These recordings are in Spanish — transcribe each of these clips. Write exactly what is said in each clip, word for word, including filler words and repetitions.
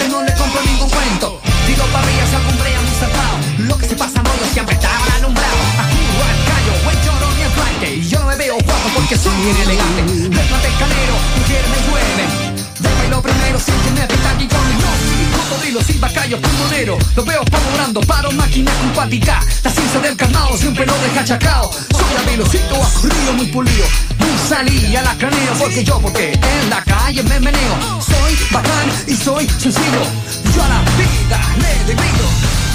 gente no le compro ningún cuento. Tiro parrillas y algún brea muy zarpado. Lo que se pasa en rollo siempre está mal alumbrado. Aquí no hay callo, buen choro ni el flight. Y yo no me veo guapo porque soy bien elegante. De plata escalero, mujer me duele. De bailo primero, siempre me afecta aquí con los cocodrilos y bacallos pulmonero. Los veo pavorando, paro máquina simpática. La ciencia del carnado siempre lo deja chacao. Soy a velocito, río muy pulido. Muy salí a la craneo porque yo, porque en la calle me meneo. Soy bacán y soy sencillo. Yo a la vida le debido.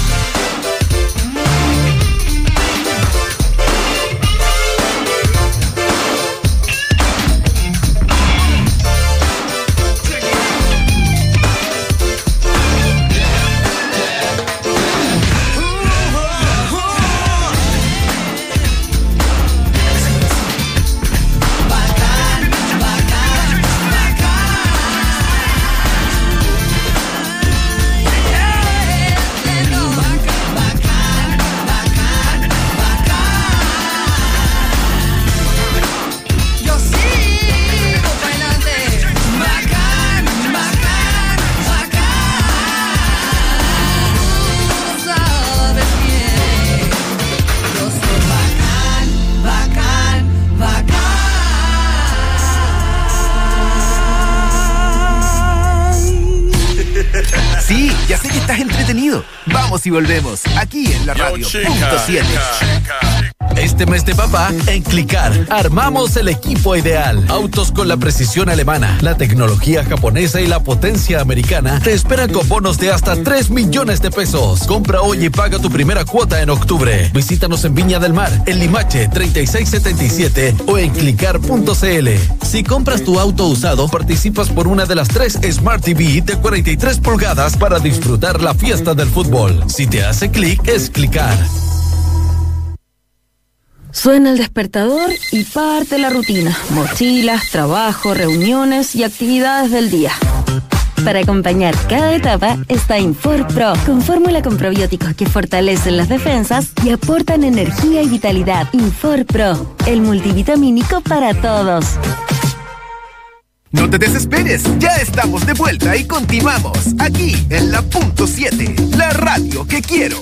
Sí, ya sé que estás entretenido. Vamos y volvemos, aquí en la radio punto siete. Este mes de papá, en Clicar, armamos el equipo ideal. Autos con la precisión alemana, la tecnología japonesa y la potencia americana te esperan con bonos de hasta tres millones de pesos. Compra hoy y paga tu primera cuota en octubre. Visítanos en Viña del Mar, en Limache treinta y seis setenta y siete o en clicar punto cl. Si compras tu auto usado, participas por una de las tres Smart T V de cuarenta y tres pulgadas para disfrutar la fiesta del fútbol. Si te hace clic, es Clicar. Suena el despertador y parte la rutina. Mochilas, trabajo, reuniones y actividades del día. Para acompañar cada etapa está InforPro, con fórmula con probióticos que fortalecen las defensas y aportan energía y vitalidad. InforPro, el multivitamínico para todos. No te desesperes, ya estamos de vuelta y continuamos aquí en la punto siete, la radio que quiero.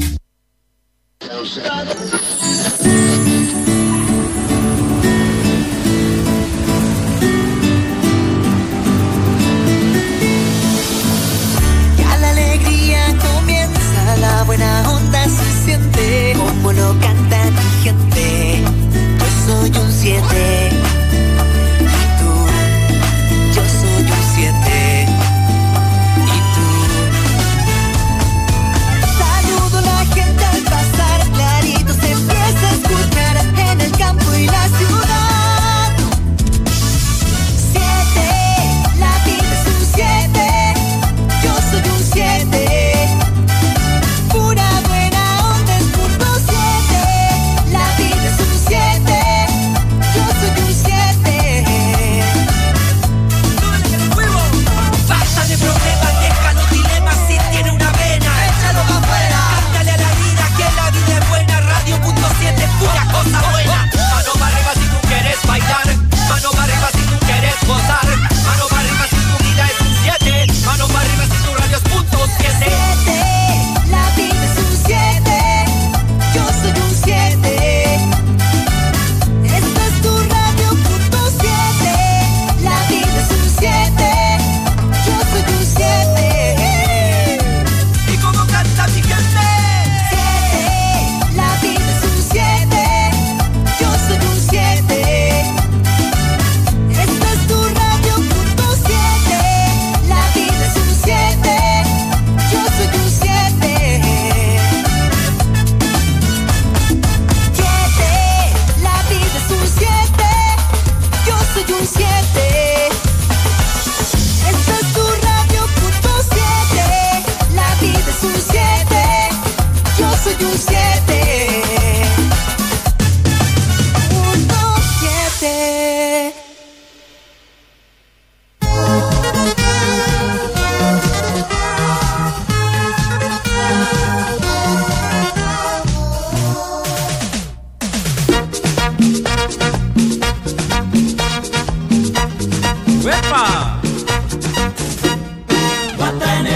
Ya la alegría comienza, la buena onda se siente, como lo canta mi gente. Yo soy un siete. Escuchar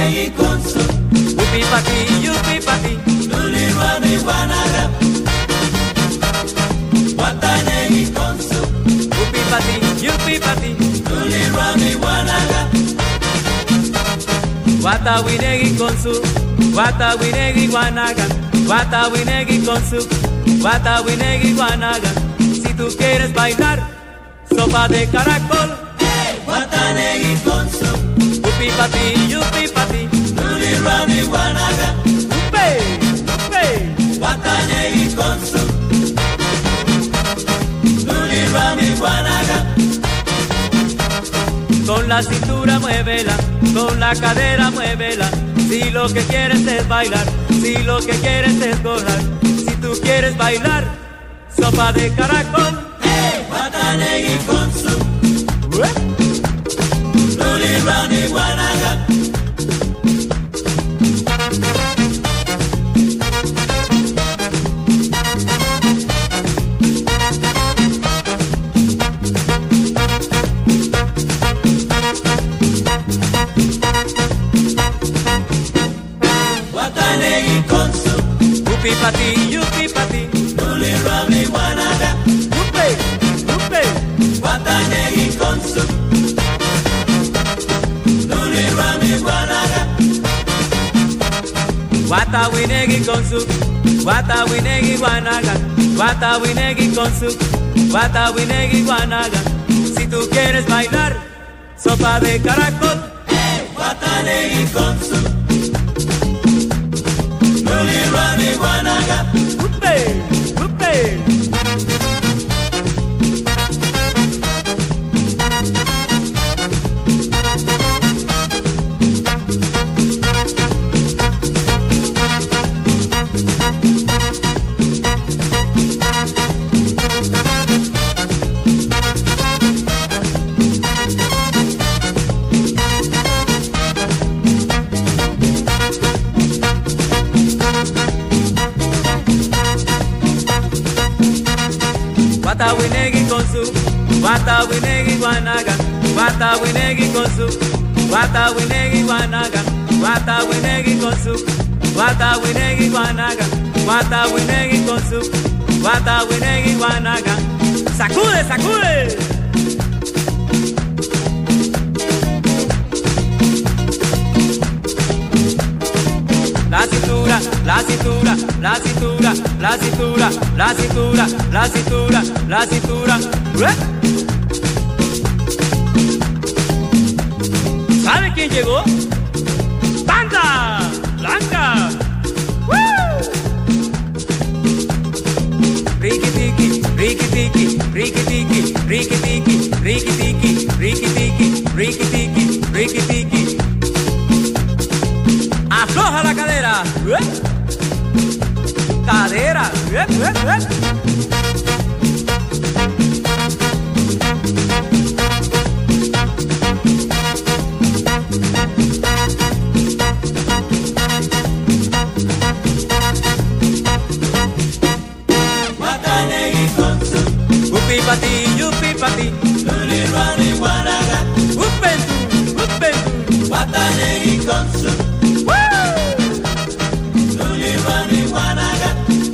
Watanegi konsu, upi pati, yupi pati, luli rami wanaga. Watanegi konsu, upi pati, yupi pati, luli rami wanaga. Wata winegi konsu, wata winegi wanaga. Wata winegi konsu, wata winegi wanaga. Si tú quieres bailar sopa de caracol, hey, Watanegi konsu, upi pati, yupi pati, luli rami wanaga. Upe, upe, Watanegi konsu, luli rami wanaga. Con la cintura muévela, con la cadera muévela. Si lo que quieres es bailar, si lo que quieres es gozar, si tú quieres bailar sopa de caracol, hey, Watanegi konsu, luli rami wanaga. Watanegi konsu, upi pati, yupi pati, luli rami wanaga. Upe, upe, Watanegi konsu, luli rami wanaga. Wata winegi konsu, wata winegi wanaga. Wata winegi konsu, wata winegi wanaga. Si tú quieres bailar sopa de caracol, hey, Watanegi konsu, luli rami wanaga. Upe, upe. Wata winegi konsu, wata winegi wanaga. Wata winegi konsu, wata winegi wanaga. Wata winegi konsu, wata winegi wanaga. Wata winegi konsu, wata winegi wanaga. Sacude, sacude. La cintura, la cintura, la cintura, la cintura, la cintura, la cintura, la cintura. ¿Eh? ¿Sabe quién llegó? ¡Banda Blanca! ¡Woo! Riki tiki, riki tiki, riki tiki, riki tiki, riki tiki, riki tiki, riki tiki, riki tiki. Afloja la cadera. ¿Eh? Cadera. ¿Eh? ¿Eh? ¿Eh? Watanegi konsu, upi pati, yupi pati, luli rami wanaga. Upentu, upentu, Watanegi konsu, luli rami wanaga.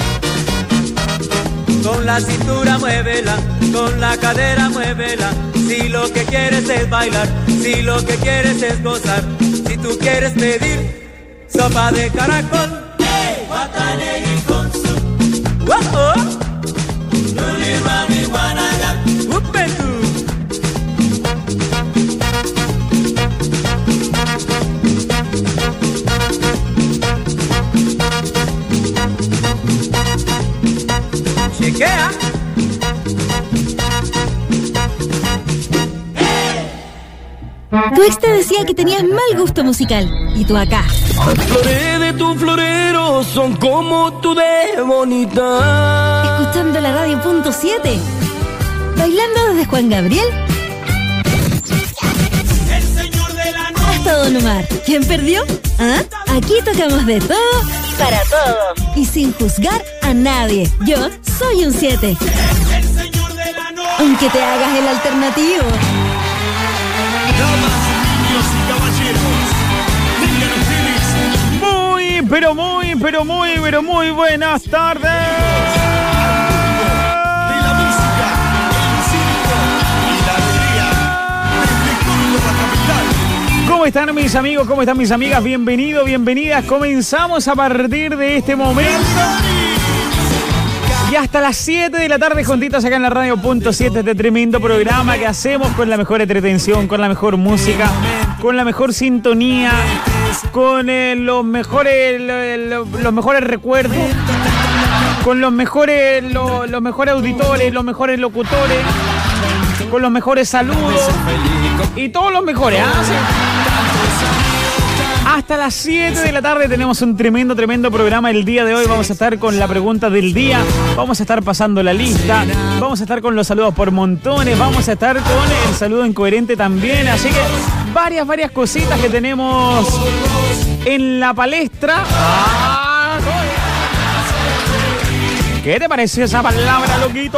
Con la cintura muévela, con la cadera muévela. Si lo que quieres es bailar, si lo que quieres es gozar, si tú quieres pedir sopa de caracol, hey, Watanegi konsu, oh, oh, luli rami wanaga. Upentu. Chequea. Tu ex te decía que tenías mal gusto musical y tú acá, Las flores de tu florero son como tú de bonita. escuchando la radio punto siete, bailando desde Juan Gabriel El señor de la noche. hasta Don Omar. ¿Quién perdió? ¿Ah? Aquí tocamos de todo y para todos y sin juzgar a nadie. Yo soy un siete, El señor de la noche. aunque te hagas el alternativo. Damas, niños y caballeros, tengan pero muy, pero muy, pero muy buenas tardes. ¿Cómo están mis amigos? ¿Cómo están mis amigas? Bienvenidos, bienvenidas. Comenzamos a partir de este momento. Y hasta las siete de la tarde juntitos acá en la radio punto siete, este tremendo programa que hacemos con la mejor entretención, con la mejor música, con la mejor sintonía, con eh, los mejores lo, lo, los mejores recuerdos, con los mejores lo, los mejores auditores, los mejores locutores, con los mejores saludos y todos los mejores. ¿Ah? Hasta las siete de la tarde tenemos un tremendo, tremendo programa. El día de hoy vamos a estar con la pregunta del día, vamos a estar pasando la lista, vamos a estar con los saludos por montones, vamos a estar con el saludo incoherente también. Así que varias, varias cositas que tenemos en la palestra. ¿Qué te pareció esa palabra, loquito?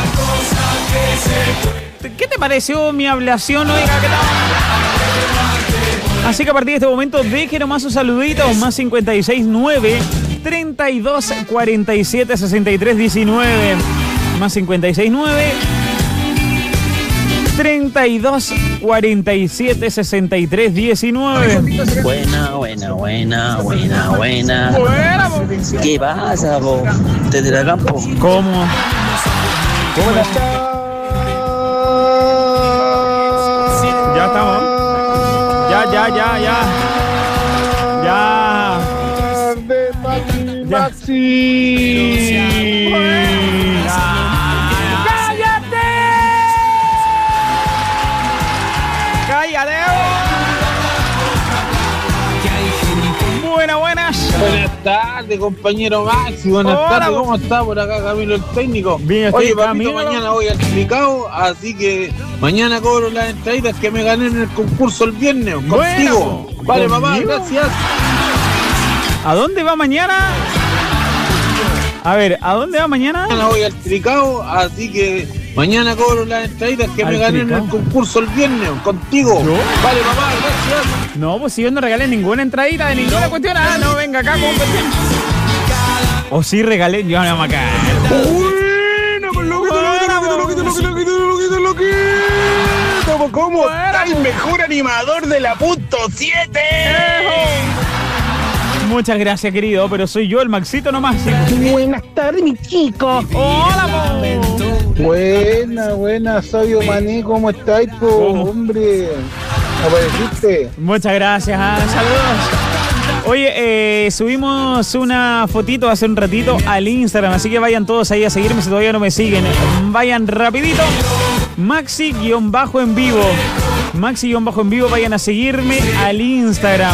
¿Qué te pareció mi ablación? Oiga, ¿qué tal? Así que a partir de este momento, deje nomás sus saluditos. Más cincuenta y seis nueve, treinta y dos, cuarenta y siete, sesenta y tres, diecinueve. Más cincuenta y seis nueve, treinta y dos, cuarenta y siete, sesenta y tres, diecinueve. Buena, buena, buena, buena, buena. ¿Qué pasa, po? Desde la campo. ¿Cómo? ¿Cómo estás? Ya estamos. Ya, ya, ya, ya. Ya. De Maxi, Maxi. ¡Cállate! ¡Cállate! Buenas, buenas. Buenas tardes, compañero Maxi. Buenas Hola, tardes, ¿cómo está por acá Camilo el técnico? Bien, oye, papito, Camilo. Mañana voy al Tricao, así que mañana cobro las entraditas que me gané en el concurso el viernes. Contigo. Bueno, vale, ¿conmigo? papá, gracias. ¿A dónde va mañana? A ver, ¿a dónde va mañana? Mañana voy al Tricao, así que mañana cobro las entraditas que ¿Al me gané Tricao? en el concurso el viernes. Contigo. ¿Yo? Vale, papá, gracias. No, pues si yo no regalé ninguna entradita de ninguna cuestión. Ah, no, venga acá, competir. O sí regalé, yo no me voy a caer. Bueno, pues loquito, loquito, loquito, loquito, loquito, loquito, loquito. ¿Cómo está el mejor animador de la punto siete? Muchas gracias, querido, pero soy yo, el Maxito nomás. Buenas tardes, mi chico. Hola, po. Buena, buena, Sabio Mané, ¿cómo estáis, po? Hombre, apareciste. Muchas gracias, ah, saludos. Oye, eh, subimos una fotito hace un ratito al Instagram, así que vayan todos ahí a seguirme si todavía no me siguen. Vayan rapidito. Maxi-en vivo. Maxi-en vivo, vayan a seguirme al Instagram.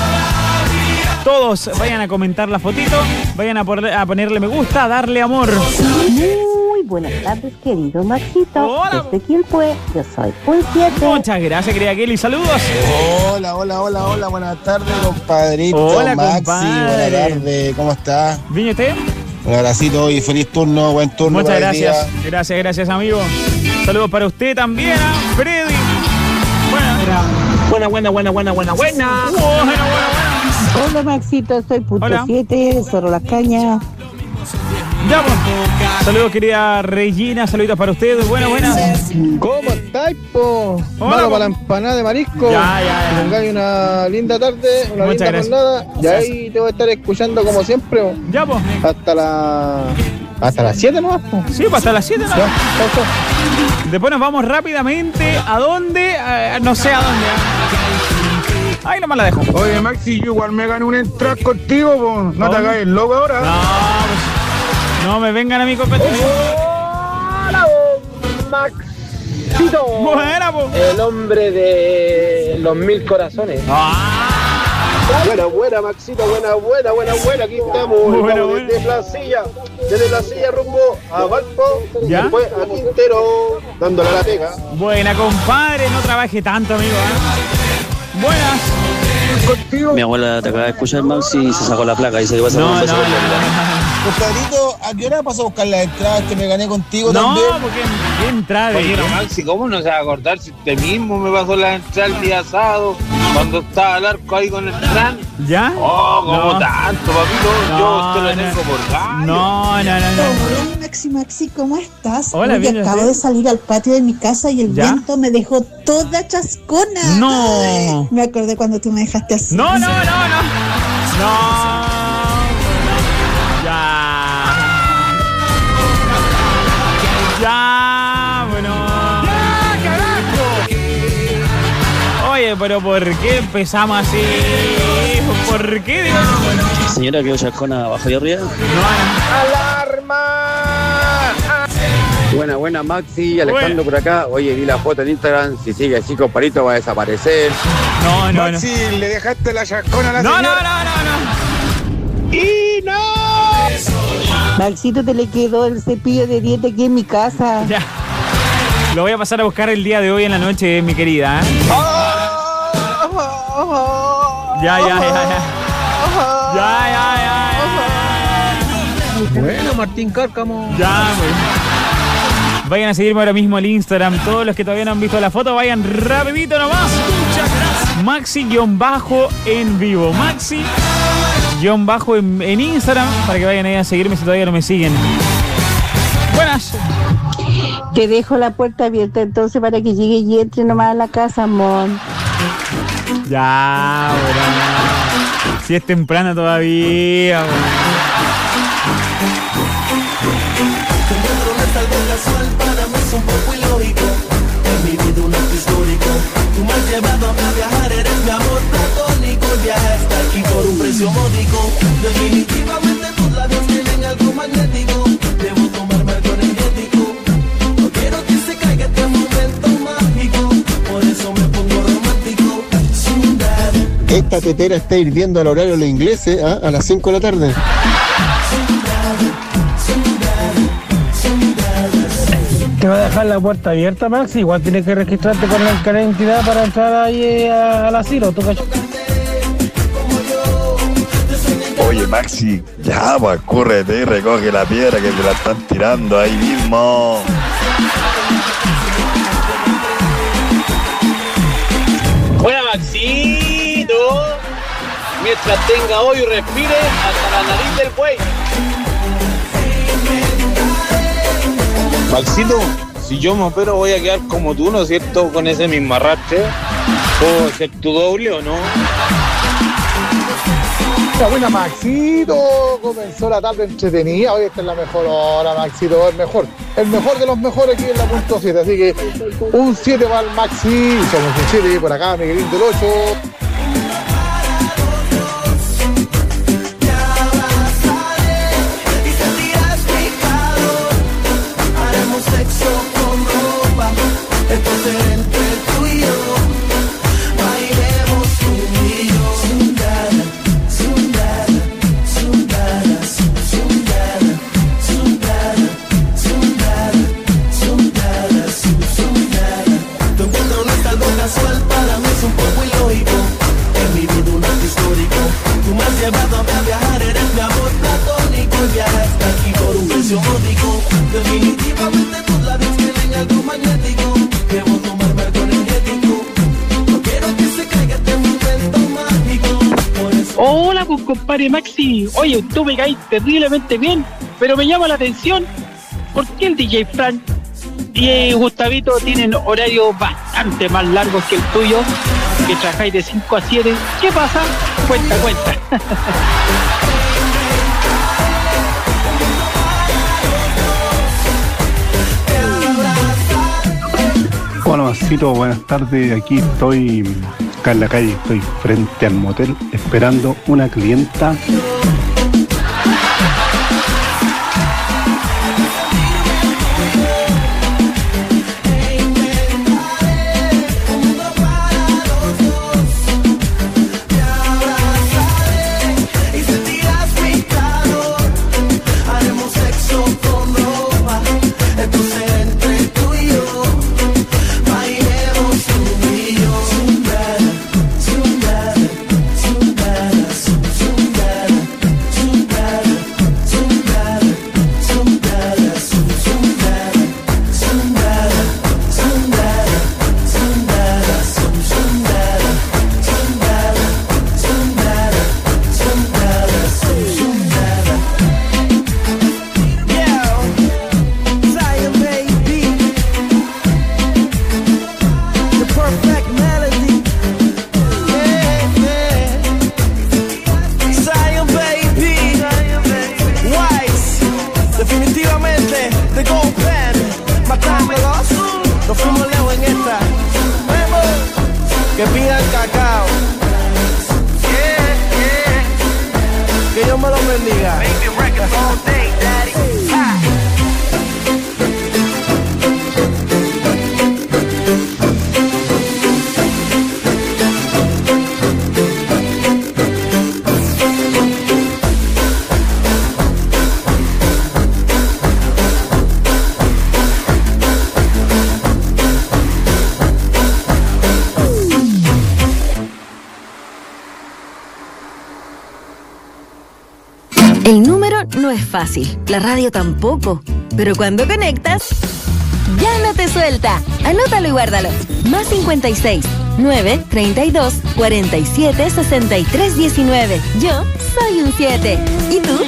Todos vayan a comentar la fotito, vayan a, por, a ponerle me gusta, a darle amor. Muy buenas tardes, querido Maxito. Hola. ¿Desde quién fue? Yo soy Pul siete. Muchas gracias, querida Kelly. Saludos. Hola, hola, hola, hola. Buenas tardes, compadrito. Hola, Maxi, compadre. buenas tardes. ¿Cómo estás? ¿Bien usted? Un abracito y feliz turno, buen turno. Muchas para el gracias. día. Gracias, gracias, amigo. Saludos para usted también, ¿ah? Freddy. Buena, buena, buena, buena, buena, buena. Buena, buena, buena. Hola, Maxito. Soy Punto Hola. siete, Zorro Las Cañas. Ya, pues. Saludos, querida Regina. Saluditos para ustedes. Buenas, buenas. ¿Cómo estáis, po? Hola, Malo po. para la empanada de marisco. Ya, ya, ya. Que tengáis una linda tarde, una Muchas linda gracias. jornada. Y ahí te voy a estar escuchando como siempre, po. Ya, pues. Hasta la... Hasta las siete nomás, po. Sí, pues hasta las siete, ¿no? Ya, chao, chao. Después nos vamos rápidamente. ¿A dónde? Eh, no sé a dónde. ¿ah? Ahí nomás la dejo. Oye, Maxi, yo igual me gané un entrada contigo, po. No ¿Cómo? te hagas el loco ahora. No, pues, no me vengan a mi competencia. Hola, Maxito. Buena, po. El hombre de los mil corazones. Ah. Buena, buena, Maxito, buena, buena, buena, buena. Aquí estamos, Buena, estamos buena. desde la silla, desde la silla rumbo a Valpo, ¿Ya? después a Quintero, dándole a la pega. Buena, compadre. No trabaje tanto, amigo. ¿eh? Buenas. Contigo. Mi abuela te acaba de escuchar, Maxi, y se sacó la placa y se iba a hacer No, un no, beso. no, no, no. Compadrito, ¿a qué hora vas a buscar las entradas que me gané contigo no, también? No, porque ¿qué entrada? Oye, Maxi, ¿cómo no se va a acordar si usted mismo me pasó la entrada el día sábado cuando estaba al arco ahí con el plan? ¿Ya? Oh, como no. tanto, papito. No, yo te lo no. tengo por gallo. No, no, no, no. Hola, Maxi, Maxi, ¿cómo estás? Hola, Hoy bien, acabo bien. de salir al patio de mi casa y el ¿Ya? viento me dejó toda chascona. No. Me acordé cuando tú me dejaste así. No, no, no, no. No. Ya. Ya, bueno. Ya, carajo. Oye, pero ¿por qué empezamos así? ¿Por qué? Digo, Señora, que chascona abajo y arriba. ¡Alarma! Buena, buena, Maxi, Alejandro por acá. Oye, vi la foto en Instagram. Si sigue así, comparito, va a desaparecer. No, no, Maxi, no. le dejaste la chascona a la No, señora. no, no, no, no. ¡Y no! Maxito, te le quedó el cepillo de dientes aquí en mi casa. Ya. Lo voy a pasar a buscar el día de hoy en la noche, mi querida. ¿eh? Ya, ya, ya, ya. Ya, ya, ya, ya. Bueno, Martín Cárcamo. Ya, pues. Vayan a seguirme ahora mismo al Instagram. Todos los que todavía no han visto la foto, vayan rapidito nomás. Maxi-bajo en vivo. Maxi-bajo en, en Instagram para que vayan ahí a seguirme si todavía no me siguen. Buenas. Te dejo la puerta abierta entonces para que llegue y entre nomás a la casa, amor. Ya, bueno. Si es temprano todavía, bueno. Casual para mí es un poco ilógico. En mi vida un acto histórico. Tú me has llevado a viajar, eres mi amor platónico. El viaje hasta aquí por un precio módico. Definitivamente tus labios tienen algo magnético. Debo tomarme algo energético. No quiero que se caiga este momento mágico. Por eso me pongo romántico. Esta tetera está hirviendo al horario de los ingleses, ¿eh? A las cinco de la tarde. Te va a dejar la puerta abierta, Max. Igual tienes que registrarte con el carnet de identidad para entrar ahí a, a la Ciro. ¿Tú cacho? Oye, Maxi, ya, pues córrete y recoge la piedra que te la están tirando ahí mismo. Buena, Maxito. Mientras tenga hoy y respire hasta la nariz del buey. Maxito, si yo me opero voy a quedar como tú, ¿no es cierto? Con ese mismo arrastre. ¿Puedo ser tu doble o no? Buena, buena, Maxito. Comenzó la tarde entretenida. Hoy esta es la mejor hora, Maxito. El mejor. El mejor de los mejores aquí en la punto siete. Así que un siete para el Maxi. Somos un siete por acá, Miguelín del ocho. Sexo con ropa, esto será entre tú y yo. Bailemos tú y yo. Zundada, zundada, zundada, zundada, zundada, zundada, zundada, zundada. Tu encuentro no es algo casual, para mí es un poco ilógico. En mi vida un acto histórico. Tú me has llevado a viajar, eres mi amor platónico. El viaje hasta aquí por un precio módico. Definitivamente tus labios tienen algo magnético. Debo tomarme algo energético. No quiero que se caiga este momento mágico. Por eso... Hola, pues compadre Maxi. Oye, tú me caes terriblemente bien, pero me llama la atención ¿por qué el D J Frank y Gustavito tienen horarios bastante más largos que el tuyo, que trabajáis de cinco a siete? ¿Qué pasa? Cuenta, cuenta. Hola, Maxito, buenas tardes. Aquí estoy, acá en la calle, estoy frente al motel esperando una clienta. Y sentirás mi calor. Haremos sexo con ropa. Esto será entre tú y yo. Bailemos tú y yo. Zundada, zundada, zundada, zundada, los bendiga. El número no es fácil, la radio tampoco, pero cuando conectas, ya no te suelta. Anótalo y guárdalo. Más cincuenta y seis, nueve, treinta y dos, cuarenta y siete, sesenta y tres, diecinueve. Yo soy un siete. ¿Y tú?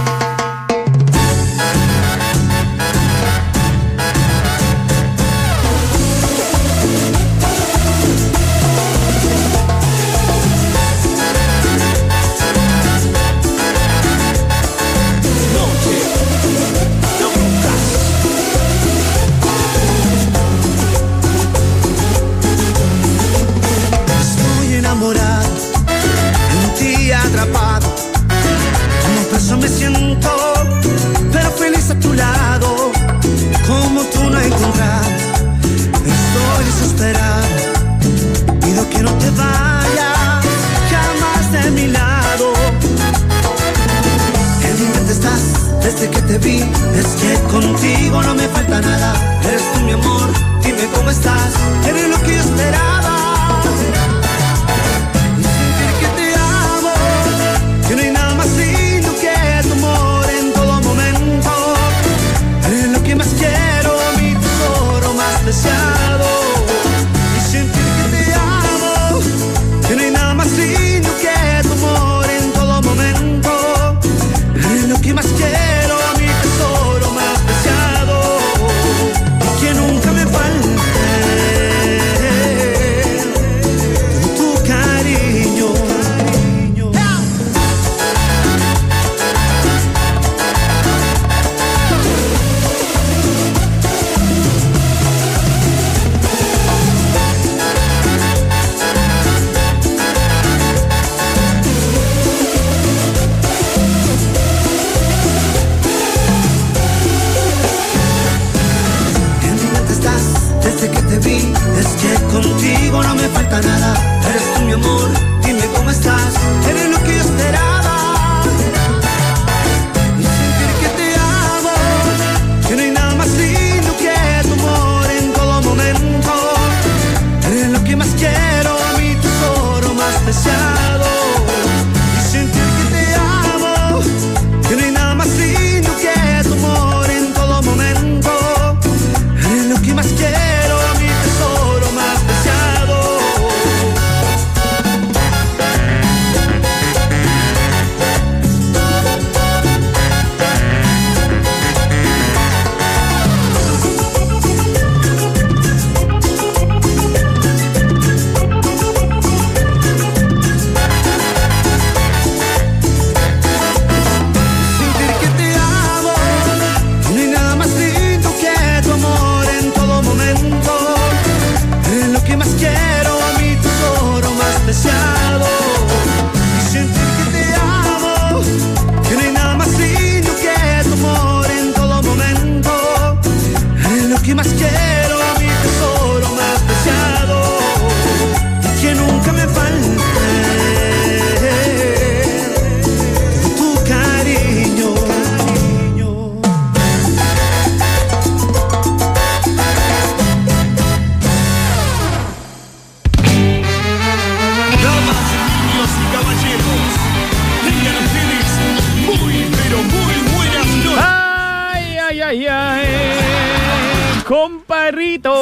Compadrito,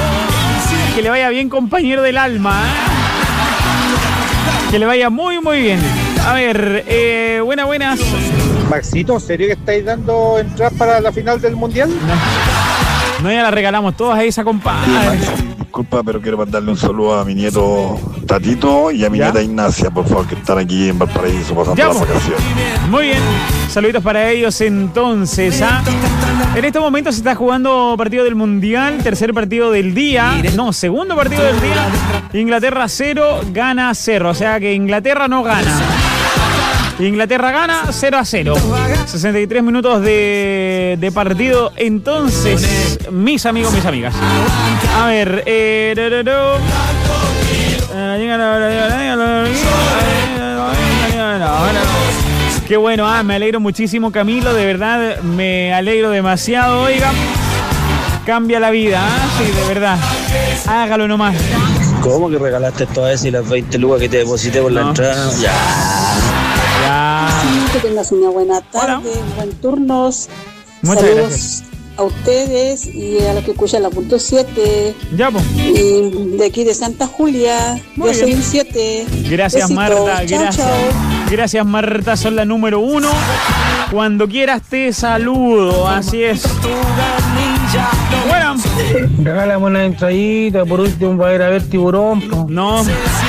que le vaya bien, compañero del alma, ¿eh? Que le vaya muy muy bien. A ver, eh, buenas, buenas. Maxito, ¿en serio que estáis dando entradas para la final del mundial? No, no, ya la regalamos todas a esa, compadre. Sí, disculpa, pero quiero mandarle un saludo a mi nieto Tatito y a mi ¿Ya? nieta Ignacia, por favor, que están aquí en Valparaíso pasando Ya, las pues. vacaciones. Muy bien, saluditos para ellos entonces, ¿ah? En estos momentos se está jugando partido del Mundial, tercer partido del día, no, segundo partido del día. Inglaterra cero, gana cero, o sea que Inglaterra no gana. Inglaterra gana cero a cero. sesenta y tres minutos de, de partido. Entonces, mis amigos, mis amigas. A ver. Eh, do, do, do. Qué bueno, ah, me alegro muchísimo, Camilo. De verdad, me alegro demasiado. Oiga, cambia la vida, ¿eh? Sí, de verdad. Hágalo nomás. ¿Cómo que regalaste todas esas y las veinte lucas que te deposité por la No. entrada? Ya. Ya. Sí, que tengas una buena tarde, buen turnos. Muchas Saludos gracias. a ustedes y a los que escuchan la punto siete. Ya, pues. Y de aquí de Santa Julia, Muy yo soy bien. un siete. Gracias, Besitos. Marta. Chao, Gracias. chao. Gracias, Marta. Son la número uno. Cuando quieras te saludo. Así es. Bueno. Regálame una entradita, por último, para ir a ver Tiburón. Po. No.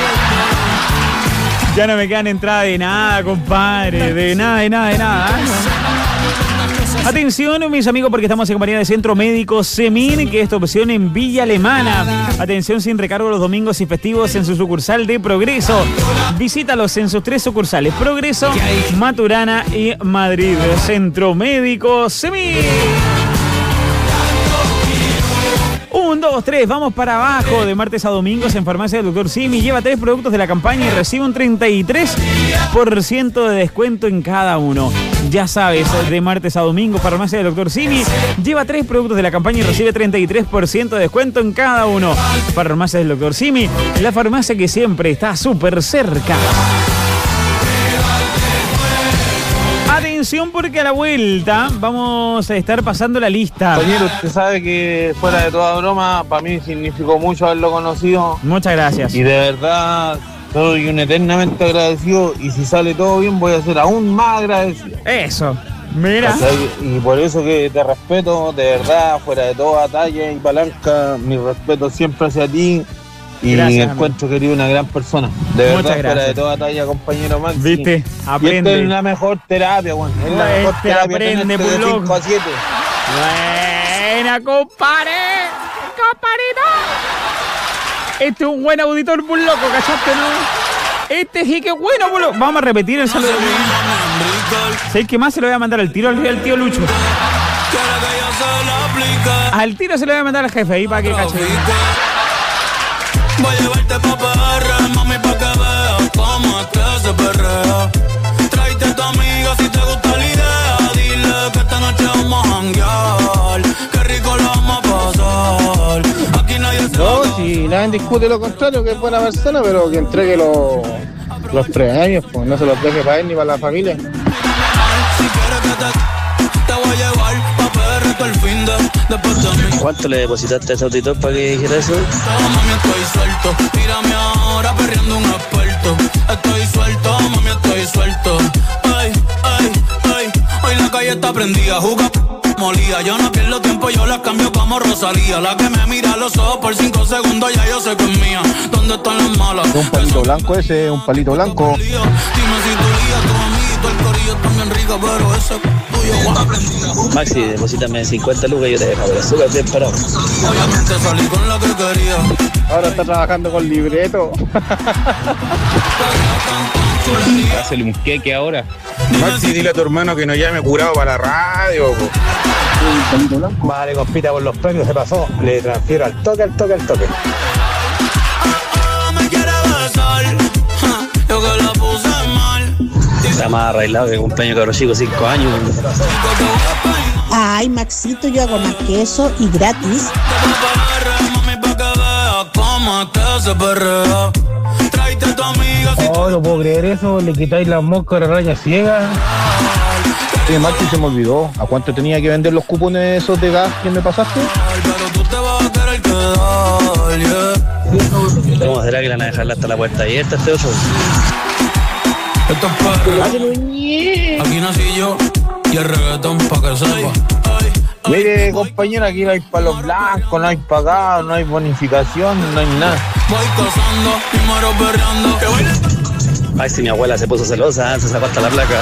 Ya no me quedan entradas de nada, compadre. De nada, de nada, de nada. Atención, mis amigos, porque estamos en compañía de Centro Médico Semin, que es tu opción en Villa Alemana. Atención sin recargo los domingos y festivos en su sucursal de Progreso. Visítalos en sus tres sucursales: Progreso, Maturana y Madrid. Centro Médico Semin. Un, dos, tres, vamos para abajo. De martes a domingos en Farmacia del Doctor Simi. Lleva tres productos de la campaña y recibe un treinta y tres por ciento de descuento en cada uno. Ya sabes, de martes a domingo, Farmacia del Doctor Simi. Lleva tres productos de la campaña y recibe treinta y tres por ciento de descuento en cada uno. Farmacia del Doctor Simi, la farmacia que siempre está súper cerca. Atención, porque a la vuelta vamos a estar pasando la lista. Compañero, usted sabe que fuera de toda broma, para mí significó mucho haberlo conocido. Muchas gracias. Y de verdad, soy un eternamente agradecido. Y si sale todo bien, voy a ser aún más agradecido. Eso, mira. ¿Cachai? Y por eso que te respeto, de verdad, fuera de toda talla y palanca, mi respeto siempre hacia ti. Y Gracias, encuentro que eres una gran persona. De Muchas verdad, fuera gracias. de toda talla, compañero Maxi. Viste, aprende. Y esta es la mejor terapia, weón. Es la mejor Este terapia. aprende, tenerte de pues, loco. cinco a siete. Buena, compadre. Compadrito. Este es un buen auditor, por loco, ¿cachaste, no? Este sí que es bueno, por loco. Vamos a repetir el saludo. ¿Sabes qué más se lo voy a mandar al tiro al, al tío Lucho? Al tiro se lo voy a mandar al jefe ahí para que cache. Voy a llevarte pa' P R, mami, pa' que veas cómo es que se perrea. Tráete a tu amiga si te gusta la idea. Dile que esta noche vamos a janguear. Qué rico lo vamos a pasar. Aquí nadie se No, si nadie discute lo contrario, que es buena persona, pero que entregue los, los premios, pues no se los deje para él ni para la familia. Si quieres que te, te voy a llevar pa' P R todo el fin de después de mí. ¿Cuánto le depositaste a ese auditor para que dijera eso? Mami, estoy suelto. Mírame ahora perreando un experto. Estoy suelto, mami, estoy suelto. Ay, ay, ay. Hoy la calle está prendida, juga molida. Yo no pierdo tiempo, yo la cambio como Rosalía. La que me mira a los ojos por cinco segundos, ya yo sé que es mía. ¿Dónde están las malas? Un palito blanco ese, un palito blanco. Dime si tu lío, tu amiguito, el corillo está bien rico, pero ese tuyo está prendida. Maxi, deposítame cincuenta lucas y yo te dejo el azúcar bien parado. Obviamente salí con la que quería. Ahora está trabajando con libreto. Hazle un queque ahora. Maxi, dile a tu hermano que nos llame curado para la radio. Po. Vale, compita por los premios, se pasó. Le transfiero al toque, al toque, al toque. Me quiere besar, ja, yo que la puse mal. Está más arreglado que cumpleaños cabro chico, cinco años. Ay, Maxito, yo hago más que eso y gratis. Mami, pa' que veas cómo es que se perrea. Tráete a tu amiga si Oh, no puedo creer eso, le quitáis las moscas a la raya ciega. Sí, Maxi, se me olvidó. ¿A cuánto tenía que vender los cupones esos de gas que me pasaste? pero tú te vas a querer quedar, yeah. ¿Cómo será que le van a dejar hasta la puerta abierta este ocho? Esto es perro. Aquí nací yo y el reggaetón pa' que sepa. Mire, compañero, aquí no hay palos blancos, no hay pagado, no hay bonificación, no hay nada. Voy cazando y muero perreando. Ay, si mi abuela se puso celosa, se sacó hasta la placa.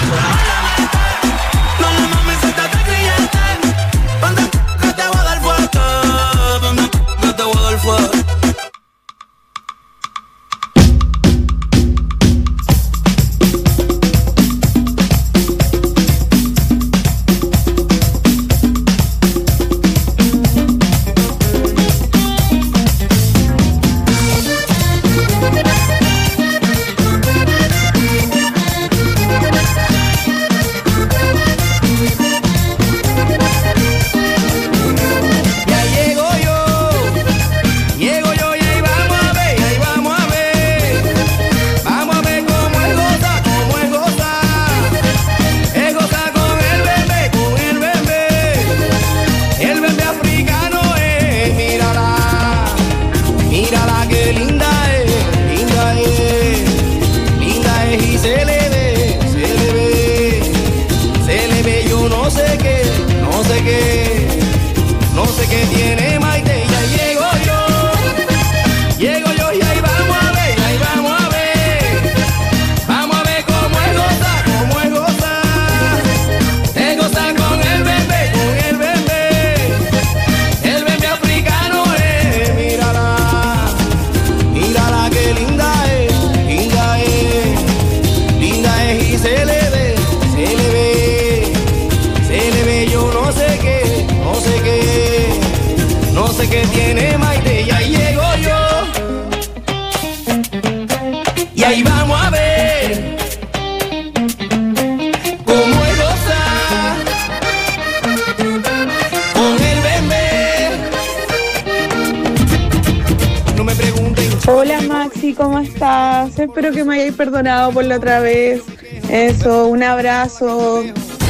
Maxi, ¿cómo estás? Espero que me hayáis perdonado por la otra vez. Eso, un abrazo.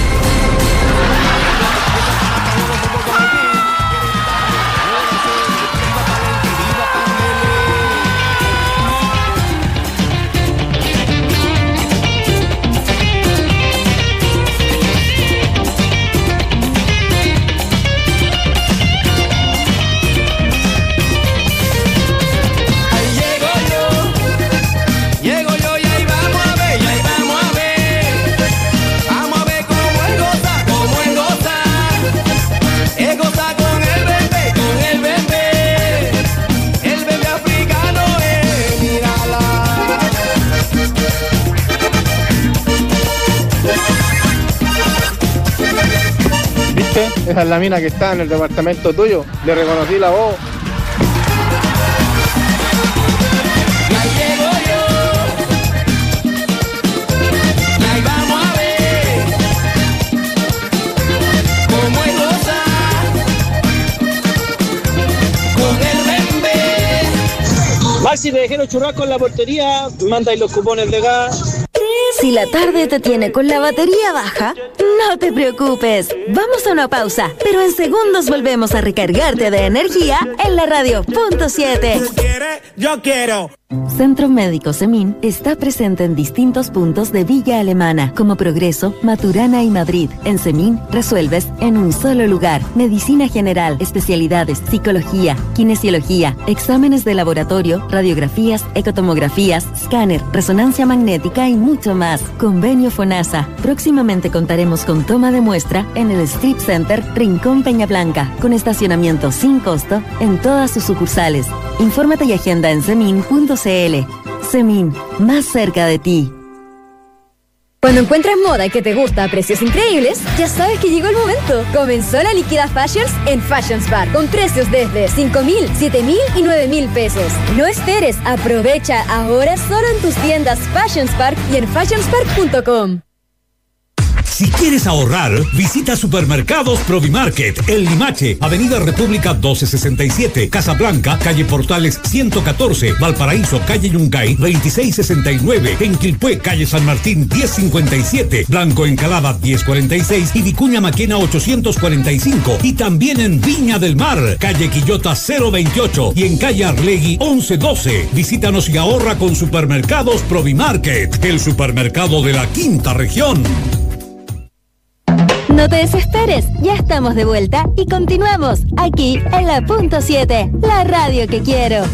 Esa es la mina que está en el departamento tuyo. Le reconocí la voz. Ya llego yo. Y ahí vamos a ver cómo es gozar con el bebé. Maxi, te dejé los churrascos en la portería. Manda ahí los cupones de gas. Si la tarde te tiene con la batería baja, no te preocupes. Vamos a una pausa, pero en segundos volvemos a recargarte de energía en la radio punto siete. ¿Tú quieres? Yo quiero. Centro Médico Semín está presente en distintos puntos de Villa Alemana, como Progreso, Maturana y Madrid. En Semín resuelves en un solo lugar. Medicina general, especialidades, psicología, kinesiología, exámenes de laboratorio, radiografías, ecotomografías, escáner, resonancia magnética y mucho más. Convenio FONASA. Próximamente contaremos con toma de muestra en el Strip Center Rincón Peña Blanca, con estacionamiento sin costo en todas sus sucursales. Infórmate y agenda en semin punto cl. Semín, más cerca de ti. Cuando encuentras moda que te gusta a precios increíbles, ya sabes que llegó el momento. Comenzó la Liquida Fashions en Fashions Bar, con precios desde cinco mil, siete mil y nueve mil pesos. No esperes, aprovecha ahora solo en tus tiendas Fashions Park y en fashions park punto com. Si quieres ahorrar, visita Supermercados Provimarket, El Limache, Avenida República doce sesenta y siete, Casablanca, calle Portales ciento catorce, Valparaíso, calle Yungay veintiséis sesenta y nueve, en Quilpué, calle San Martín diez cincuenta y siete, Blanco Encalada diez cuarenta y seis y Vicuña Maquena ochocientos cuarenta y cinco. Y también en Viña del Mar, calle Quillota cero veintiocho y en calle Arlegui once doce. Visítanos y ahorra con Supermercados Provimarket, el supermercado de la quinta región. No te desesperes, ya estamos de vuelta y continuamos aquí en la punto siete, la radio que quiero.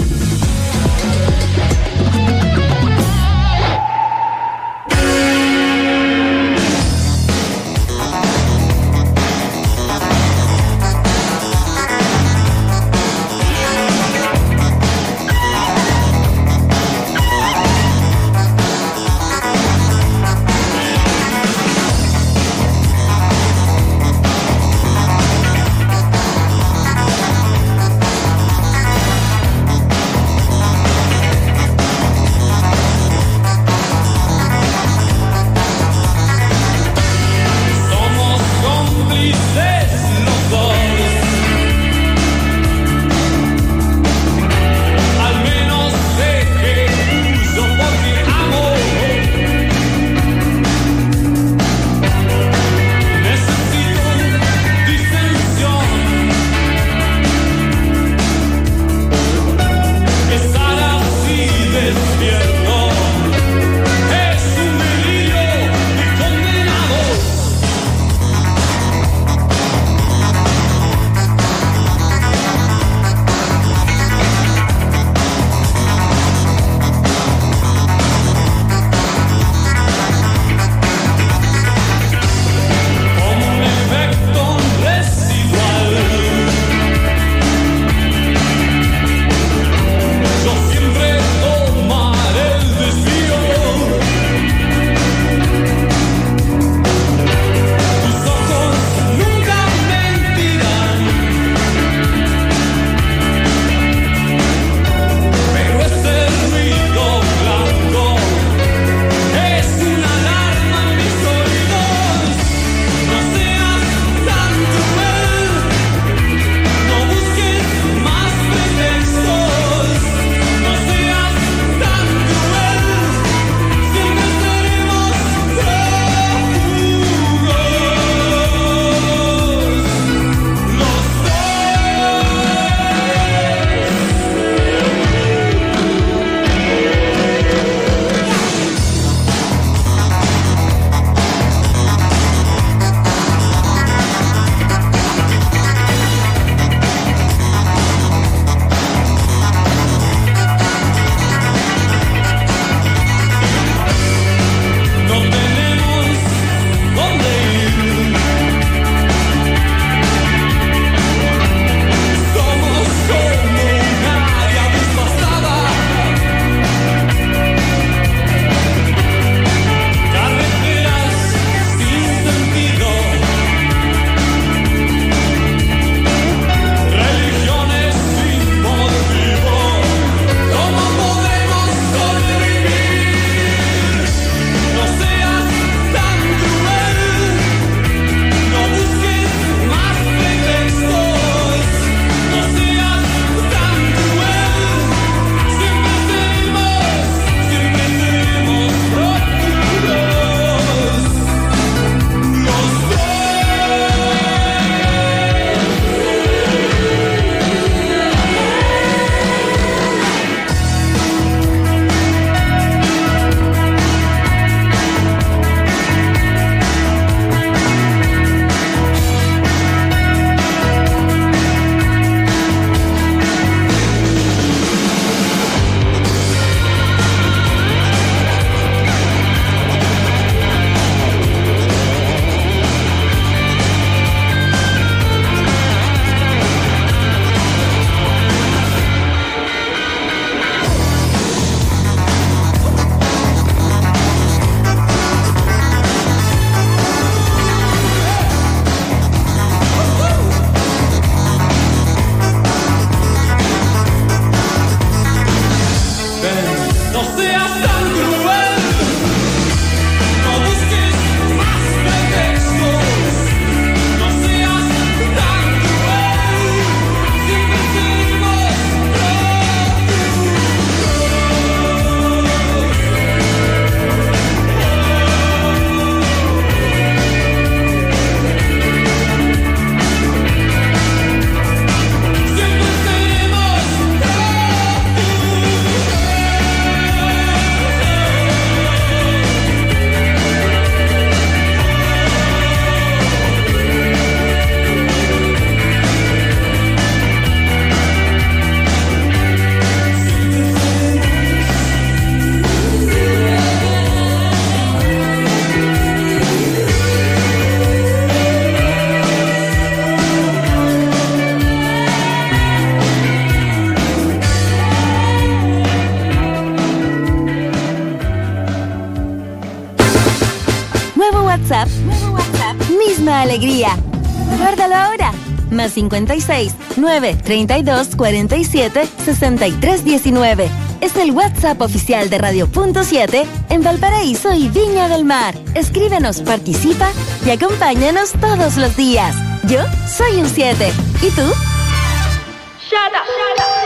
WhatsApp, nuevo WhatsApp, misma alegría. Guárdalo ahora. Más cincuenta y seis, nueve, treinta y dos, cuarenta y siete, sesenta y tres, diecinueve. Es el WhatsApp oficial de Radio Punto siete en Valparaíso y Viña del Mar. Escríbenos, participa y acompáñanos todos los días. Yo soy un siete. ¿Y tú? Shut up, shut up.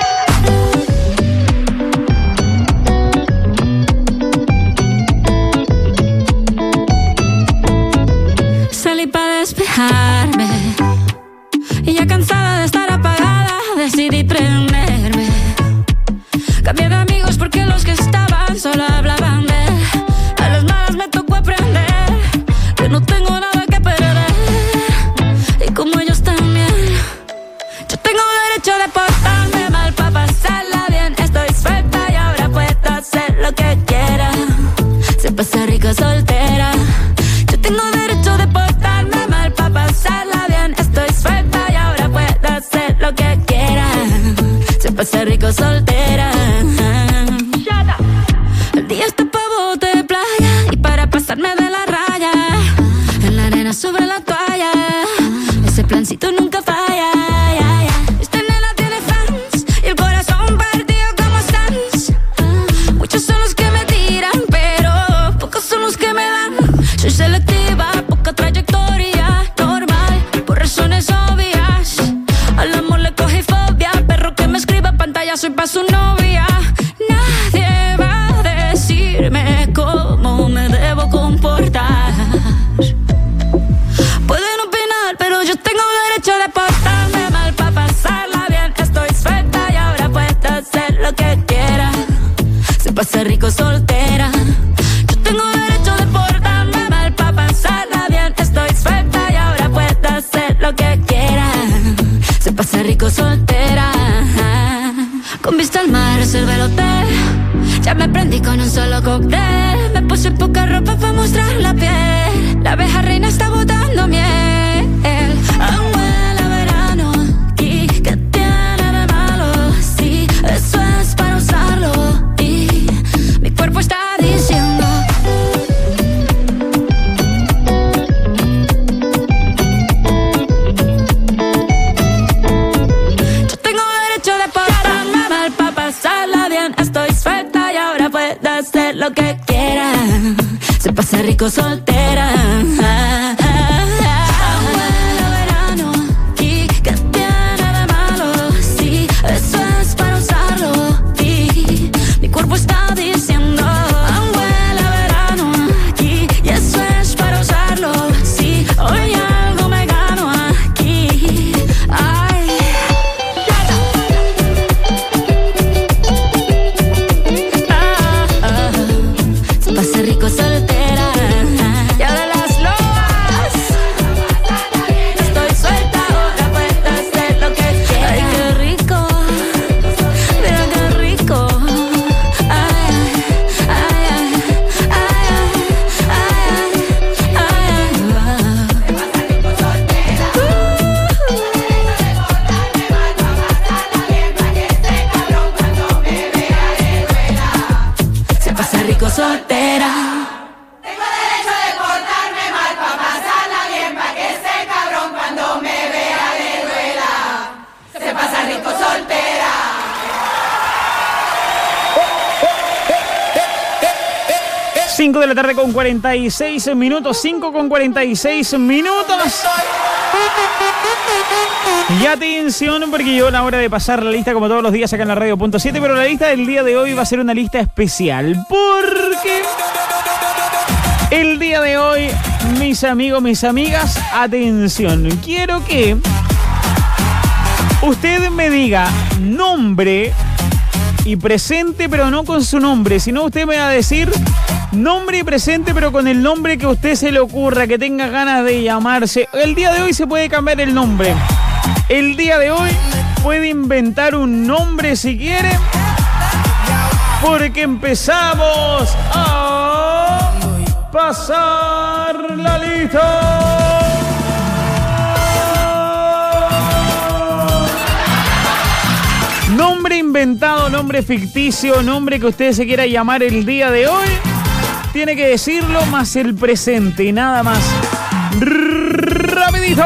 Salí para despejarme y ya cansada de estar apagada decidí prenderme. Cambié de amigos porque los que estaban solo hablaban de él. A las malas me tocó aprender que no tengo nada que perder. Y como ellos también, yo tengo derecho de portarme mal para pasarla bien. Estoy suelta y ahora puedo hacer lo que quiera. Se pasa rico soltera. Yo tengo derecho de portarme mal para pasarla bien. Estoy suelta y ahora puedo hacer lo que quiera. Se pasa rico soltera. El día está pa' bote de playa y para pasarme de la raya. En la arena sobre la toalla. Ese plancito nunca falla. Ya, ya. Esta nena tiene fans y el corazón partido como Sans. Muchos son los que me tiran, pero pocos son los que me dan. Soy selectiva, poca trayectoria, normal, por razones obvias. Al amor le cogí fobia, perro que me escriba pantalla, soy pa' su novia. Nadie va a decirme cómo me debo comportar. Pueden opinar, pero yo tengo derecho de portarme mal pa' pasarla bien. Estoy suelta y ahora puedo hacer lo que quiera. Se pasa rico soltera. Yo tengo derecho de portarme mal pa' pasarla bien. Estoy suelta y ahora puedo hacer lo que quiera. Se pasa rico soltera. Con vista al mar reservé el hotel. Ya me prendí con un solo cóctel. Me puse poca ropa para mostrar la piel. La abeja reina está botando miel. Aún huele a verano. ¿Y qué tiene de malo? Sí, eso es para usarlo. Y mi cuerpo está diciendo yo tengo derecho de portarme mal pa' pasarla bien. Estoy suelta y ahora puedo hacer lo que quiera. Se pasa rico soltera. Aún huele a verano. ¿Y qué tiene de malo? Sí, eso es para usarlo. Y mi cuerpo está diciendo aún huele a verano. Aquí, y eso es para usarlo. Sí, hoy algo me gano aquí. Ay. Se pasa rico soltera. Y ahora las lobas. Estoy suelta, ahora puedo hacer lo que quiera. Ay, qué rico. Mira qué rico. Ay, ay, ay, ay, ay, ay, ay. Se pasa rico soltera. Tengo derecho de portarme mal pa' pasarla bien, pa' que ese cabrón cuando me vea le duela. Se pasa rico soltera. cinco de la tarde con cuarenta y seis minutos. cinco con cuarenta y seis minutos. Y atención, porque llegó la hora de pasar la lista como todos los días acá en la Radio Punto siete, pero la lista del día de hoy va a ser una lista especial. Porque el día de hoy, mis amigos, mis amigas, atención, quiero que usted me diga nombre y presente, pero no con su nombre, sino usted me va a decir nombre y presente, pero con el nombre que a usted se le ocurra, que tenga ganas de llamarse. El día de hoy se puede cambiar el nombre. El día de hoy puede inventar un nombre si quiere, porque empezamos a pasar la lista. Nombre inventado, nombre ficticio, nombre que usted se quiera llamar el día de hoy. tiene que decirlo más el presente y nada más. Rapidito.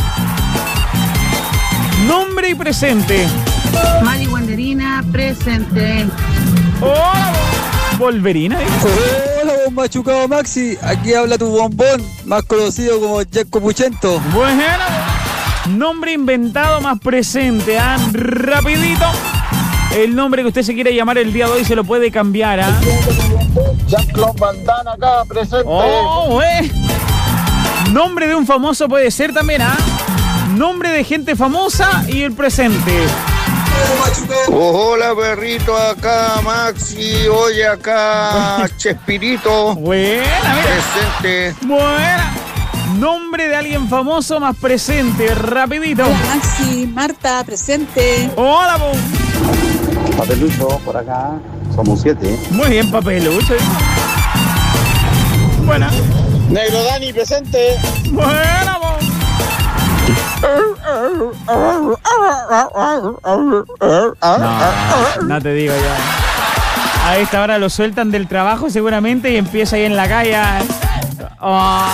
Nombre y presente. Mari Wanderina, presente. Hola, Wolverina. ¿eh? Hola, vos machucado Maxi. Aquí habla tu bombón, más conocido como Jaco Puchento. Bueno, nombre inventado más presente. ¿ah? Rapidito. El nombre que usted se quiere llamar el día de hoy se lo puede cambiar. ¿ah? Jean-Claude Van Damme acá, presente. Oh, eh. Nombre de un famoso puede ser también. ¿ah? Nombre de gente famosa y el presente. Oh, hola perrito, acá Maxi, oye acá Chespirito. Buena, mira. Presente. Buena. Nombre de alguien famoso más presente, rapidito. Hola Maxi, Marta, presente. Hola, vos. Papelucho, por acá, somos siete. Muy bien, Papelucho. Buena. Negro Dani, presente. Buena, vos. No, no te digo ya. A esta hora lo sueltan del trabajo seguramente y empieza ahí en la calle. Oh.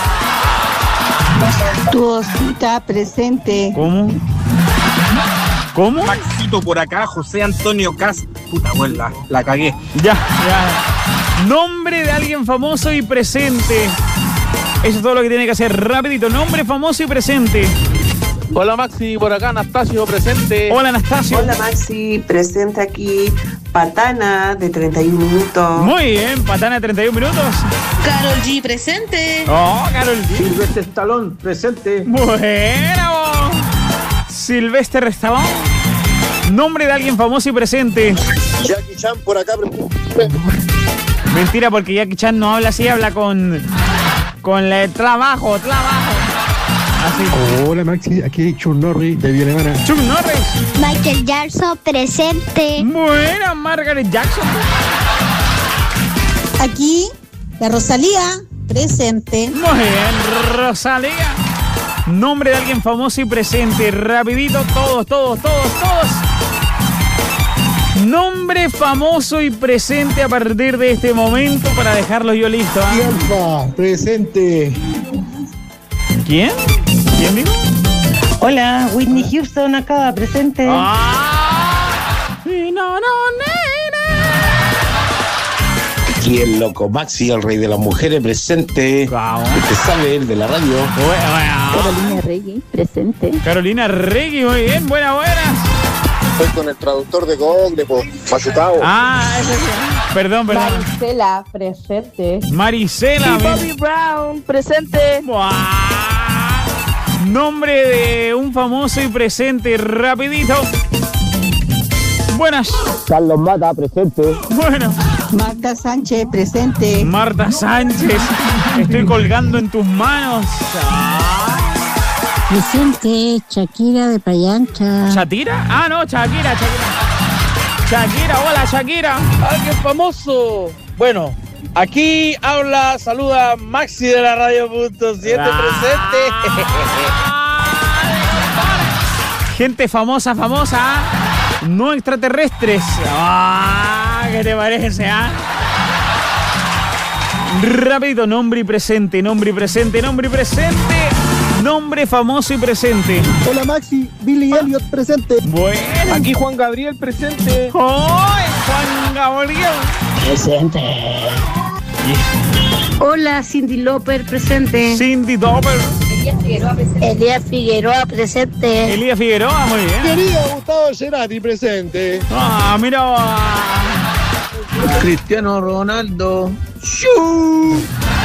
Tu osita presente. ¿Cómo? ¿Cómo? Maxito por acá, José Antonio Cas. Puta abuela, la cagué. Ya, ya. Nombre de alguien famoso y presente. Eso es todo lo que tiene que hacer. Rapidito, nombre famoso y presente. Hola Maxi, por acá Anastasio, presente. Hola Anastasio. Hola Maxi, presente aquí. Patana de treinta y uno minutos. Muy bien, Patana de treinta y uno minutos. Karol G, presente. Oh, Karol G. Silvestre Stallone, presente. Bueno. Silvestre Stallone. Nombre de alguien famoso y presente. Jackie Chan por acá, presente. Mentira, porque Jackie Chan no habla así, habla con... Con el trabajo, trabajo. Así. Hola Maxi, aquí Chuck Norris de Villa Alemana. Chuck Norris. Michael Jackson presente. Buena, Margaret Jackson. Aquí, la Rosalía, presente. Muy bien, Rosalía. Nombre de alguien famoso y presente. Rapidito, todos, todos, todos, todos. Nombre famoso y presente a partir de este momento para dejarlo yo listo. ¿eh? Alfa, presente. ¿Quién? ¿Quién dijo? Hola, Whitney Houston acá, presente. Ah, no, no, Aquí el loco Maxi, el rey de las mujeres, presente. Wow. Usted sabe, el de la radio. Carolina Regui, presente. Carolina Regui, muy bien, buena, buena. Estoy con el traductor de Google, pues, machucado. Ah, ese sí. Perdón, perdón. Marisela, presente. Marisela. Y Bobby Brown, presente. Wow. Nombre de un famoso y presente, rapidito. Buenas. Carlos Mata, presente. Bueno. Marta Sánchez, presente. Marta Sánchez, estoy colgando en tus manos. Presente, Shakira de Payancha. ¿Shakira? Ah, no, Shakira, Shakira. Shakira, hola Shakira. Alguien famoso. Bueno, aquí habla, saluda Maxi de la radio punto siete, ah, presente. Gente famosa, famosa, no extraterrestres. Ah, ¿qué te parece, ah? Rápido, nombre y presente, nombre y presente, nombre y presente. Nombre famoso y presente. Hola Maxi, Billy Elliot presente. Bueno. Aquí Juan Gabriel presente. ¡Ay, Juan Gabriel! Presente. Hola, Cindy Lauper, presente. Cindy Lauper. Elías Figueroa presente. Elías Figueroa presente. Elías Figueroa, muy bien. Querido Gustavo Cerati presente. Ah, mira. Cristiano Ronaldo. ¡Shuu!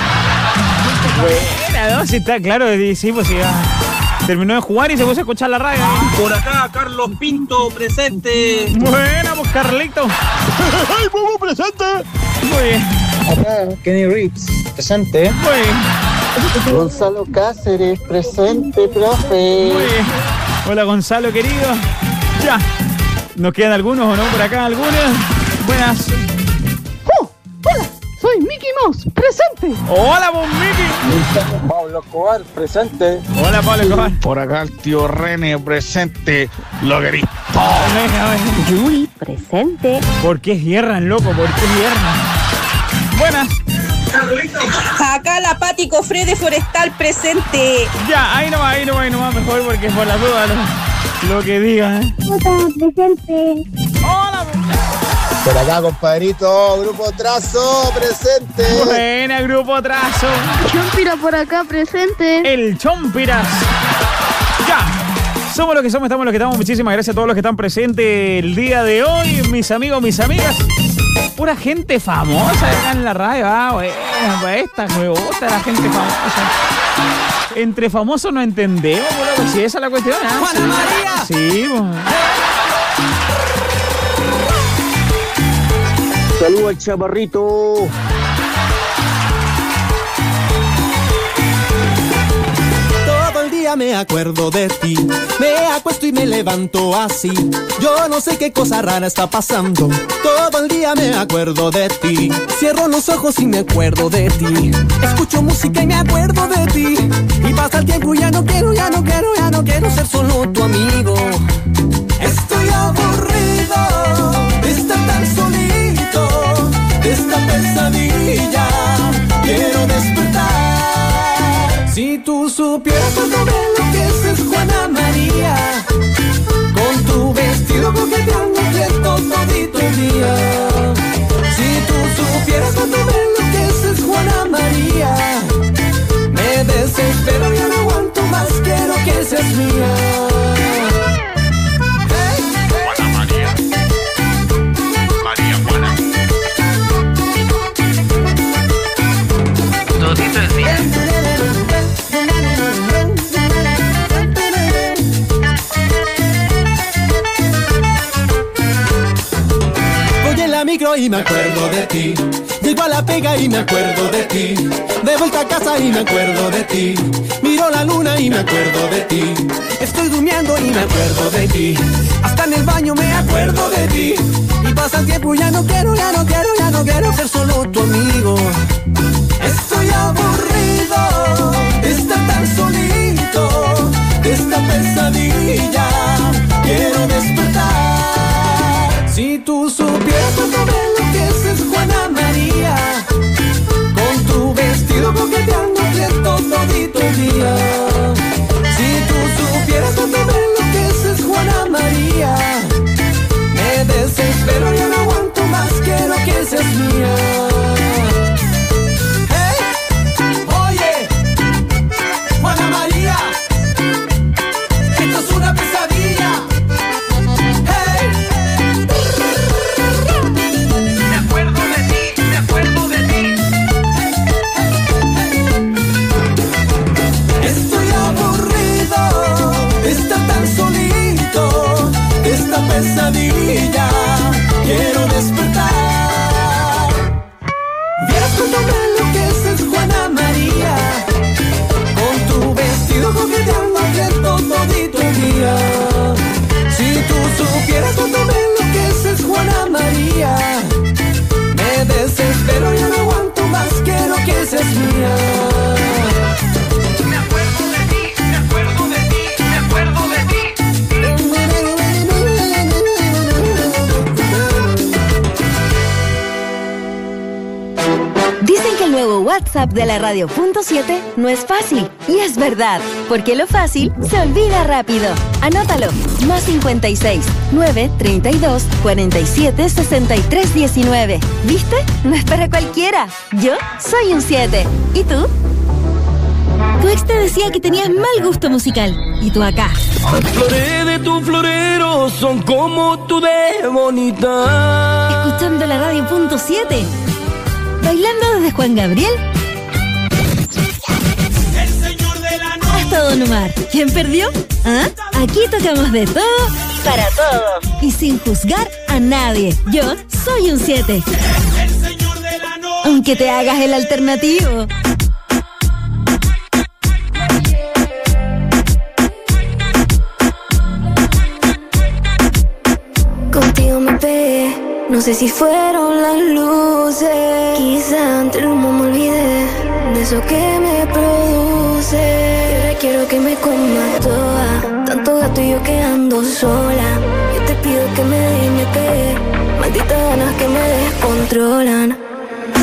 Buena, ¿no? Si está claro, sí, pues sí, ya. Terminó de jugar y se puso a escuchar la radio. Por acá, Carlos Pinto, presente. Buena, pues Carlito. ¡Ay, Bubu, presente! Muy bien. Acá, Kenny Reeves, presente. Muy bien. Gonzalo Cáceres, presente, profe. Muy bien. Hola, Gonzalo, querido. Ya. ¿Nos quedan algunos o no? Por acá, algunos. Buenas. ¡Oh! ¡Hola! Soy Mickey Mouse, presente. Hola, vos, Mickey. Pablo Escobar, presente. Hola, Pablo Escobar. Por acá el tío René, presente. Lo querís todo. Yuri, presente. ¿Por qué hierran, loco? ¿Por qué hierran? Buenas. Acá la Pati Cofré de Forestal presente. Ya, ahí nomás, ahí nomás, ahí nomás, mejor porque es por la duda lo, lo que diga, ¿eh? Hola, presente. Hola, por acá, compadrito, Grupo Trazo, presente. Buena, Grupo Trazo. Chompira por acá, presente. El Chompiras. Ya. Somos los que somos, estamos los que estamos. Muchísimas gracias a todos los que están presentes el día de hoy. Mis amigos, mis amigas. Pura gente famosa acá en la radio. Ah, bueno, pues esta me gusta la gente famosa. Entre famosos no entendemos, boludo. Si esa es la cuestión. ¿Ah? Juana María. Sí, bueno. Saludos al chaparrito. Todo el día me acuerdo de ti. Me acuesto y me levanto así. Yo no sé qué cosa rara está pasando. Todo el día me acuerdo de ti. Cierro los ojos y me acuerdo de ti. Escucho música y me acuerdo de ti. Y pasa el tiempo y ya no quiero, ya no quiero, ya no quiero ser solo tu amigo. Estoy aburrido de estar tan solito, de esta pesadilla. Quiero despertar. Si tú supieras cuánto me enloqueces, Juana María, con tu vestido coqueteando quieto todito el día. Si tú supieras cuánto me enloqueces, Juana María, me desespero, ya no aguanto más, quiero que seas mía. Micro y me acuerdo de ti. Llego a la pega y me acuerdo de ti. De vuelta a casa y me acuerdo de ti. Miro la luna y me acuerdo de ti. Estoy durmiendo y me acuerdo de ti. Hasta en el baño me acuerdo de ti. Y pasa el tiempo y ya no quiero, ya no quiero, ya no quiero ser solo tu amigo. Estoy aburrido de estar tan solito, de esta pesadilla. Quiero despertar. Si tú supieras cuánto me enloqueces, Juana María, con tu vestido coqueteando quieto todito el día. Si tú supieras cuánto me enloqueces, Juana María, me desespero, ya no aguanto más, quiero que seas mía. Hey, oye, Juana María, esto es una pesadilla. Pesadilla, quiero despertar. Vieras cuánto me enloqueces, Juana María, con tu vestido coqueteando quieto todito el día. Si tú supieras cuánto me enloqueces, Juana María, me desespero, ya no aguanto más, quiero que seas mía. Me acuerdo de ti, me acuerdo de ti, me acuerdo de ti. Dicen que el nuevo WhatsApp de la radio punto siete no es fácil. Y es verdad, porque lo fácil se olvida rápido. Anótalo. Más cincuenta y seis, nueve, treinta y dos, cuarenta y siete, sesenta y tres, diecinueve. ¿Viste? No es para cualquiera. Yo soy un siete. ¿Y tú? Tu ex te decía que tenías mal gusto musical. Y tú acá. Las flores de tu florero son como tú de bonita. Escuchando la radio punto siete. Bailando desde Juan Gabriel El señor de la noche hasta Don Omar. ¿Quién perdió? ¿Ah? Aquí tocamos de todo para todos y sin juzgar a nadie. Yo soy un siete. El señor de la noche. Aunque te hagas el alternativo. Contigo me pegué. No sé si fueron las luces, quizá entre el humo me olvidé de eso que me produce. Ahora quiero que me comas toda, tanto gato y yo quedando sola. Yo te pido que me dejes, me pegué, malditas ganas que me descontrolan.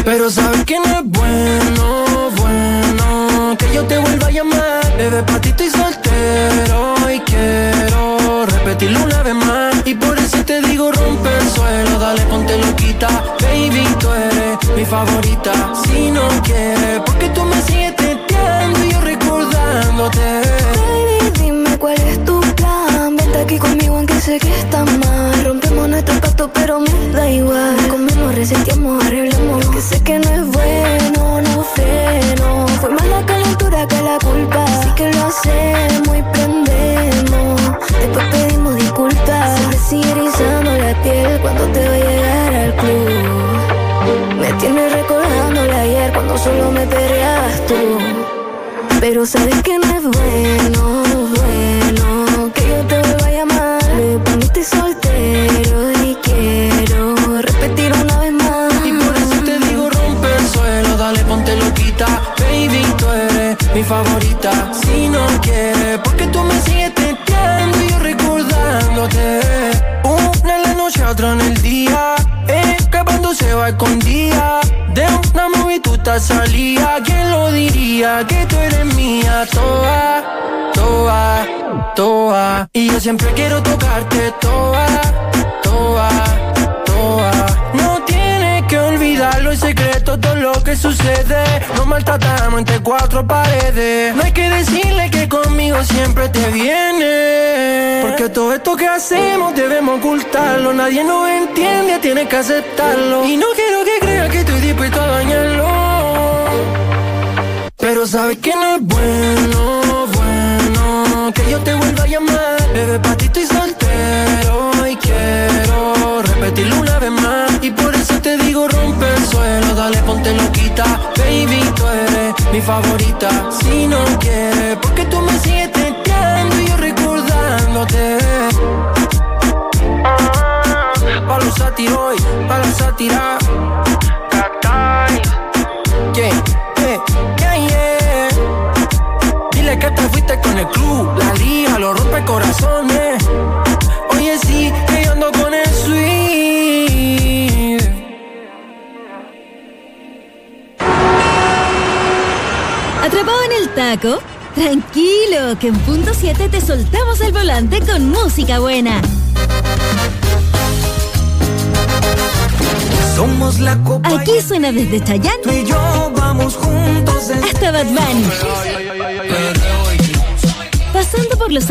Pero sabes que no es bueno, bueno que yo te vuelva a llamar. Bebé, pa' ti estoy soltero y quiero repetirlo una vez más. Y por eso te digo rompe el suelo, dale ponte loquita. Baby, tú eres mi favorita. Si no quieres, porque tú me sigues teteando y yo recordándote. Baby, dime cuál es tu plan. Vente aquí conmigo aunque sé que está mal. Rompemos nuestro pacto pero me da igual. Comemos, reseteamos, arreglamos. Que sé que no es bueno, no freno. Fue más la calentura que la culpa. Así que lo hacemos y prendemos. Después pedimos disculpas. Se me sigue erizando la piel cuando te voy a llegar al club. Me tienes recordándole ayer cuando solo me perreabas tú. Pero sabes que no es bueno, bueno que yo te vuelva a llamar. Para mí estoy soltero y quiero repetir una vez más. Y por eso te digo rompe el suelo, dale ponte loquita. Baby, tú eres mi favorita. Si no quieres, porque tú me sigues teteando y yo recordándote. Una en la noche, otra en el día, escapando se va escondida. De una movie tú estás salida. ¿Quién lo diría? Que tú eres mía. Toa, toa, toa. Y yo siempre quiero tocarte. Toa, toa, toa. No tienes que olvidarlo en secreto todo lo que sucede. Nos maltratamos entre cuatro paredes. No hay que decirle que conmigo siempre te viene. Porque todo esto que hacemos debemos ocultarlo. Nadie nos entiende, tienes que aceptarlo. Y no quiero que creas que estoy dispuesto a dañarlo. Pero sabes que no es bueno, bueno que yo te vuelva a llamar. Bebé, pa' ti estoy soltero y quiero repetirlo una vez más. Y por eso te digo rompe el suelo, dale ponte loquita. Baby, tú eres mi favorita. Si no quieres, porque tú me sigues teteando y yo recordándote. Pa' los sátiros, pa' la sátira. Yeah, yeah, yeah, yeah. Dile que te fuiste con el club, la liga, lo rompe corazones. Oye, sí, que yo ando con el sweet. ¿Atrapado en el taco? Tranquilo, que en punto siete te soltamos el volante con música buena. Somos la copa. Aquí suena desde Chayanne tú y yo vamos juntos hasta Bad Bunny, pasando por los